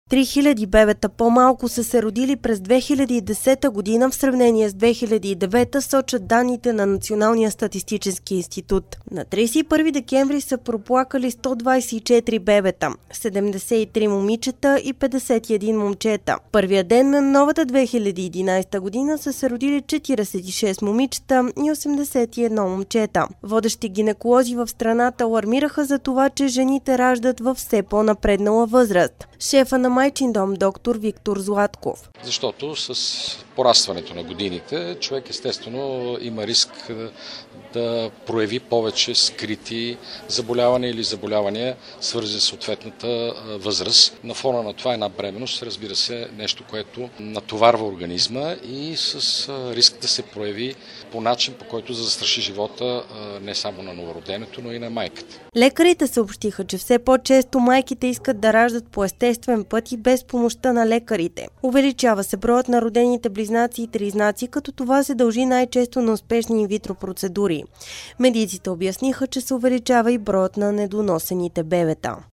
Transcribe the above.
3000 бебета по-малко са се родили през 2010 година в сравнение с 2009, сочат данните на Националния статистически институт. На 31 декември са проплакали 124 бебета, 73 момичета и 51 момчета. Първия ден на новата 2011 година са се родили 46 момичета и 81 момчета. Водещи гинеколози в страната алармираха за това, че жените раждат в все по-напреднала възраст. Шефа на Майчин дом доктор Виктор Златков. Защото с порастването на годините човек естествено има риск да прояви повече скрити заболявания или заболявания, свързани с съответната възраст. На фона на това една бременност, разбира се, нещо, което натоварва организма и с риск да се прояви по начин, по който да застраши живота не само на новороденето, но и на майката. Лекарите съобщиха, че все по-често майките искат да раждат по естествен път и без помощта на лекарите. Увеличава се броят на родените близнаци и тризнаци, като това се дължи най-често на успешни инвитро процедури. Медиците обясниха, че се увеличава и броят на недоносените бебета.